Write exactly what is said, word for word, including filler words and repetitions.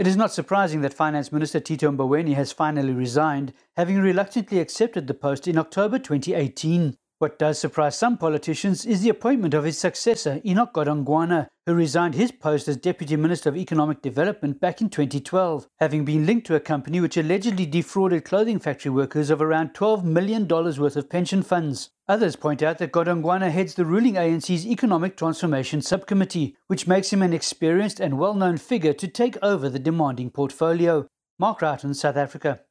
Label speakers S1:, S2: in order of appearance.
S1: It is not surprising that Finance Minister Tito Mboweni has finally resigned, having reluctantly accepted the post in October twenty eighteen. What does surprise some politicians is the appointment of his successor, Enoch Godongwana, who resigned his post as Deputy Minister of Economic Development back in twenty twelve, having been linked to a company which allegedly defrauded clothing factory workers of around twelve million dollars worth of pension funds. Others point out that Godongwana heads the ruling A N C's Economic Transformation Subcommittee, which makes him an experienced and well-known figure to take over the demanding portfolio. Mark Wright in South Africa.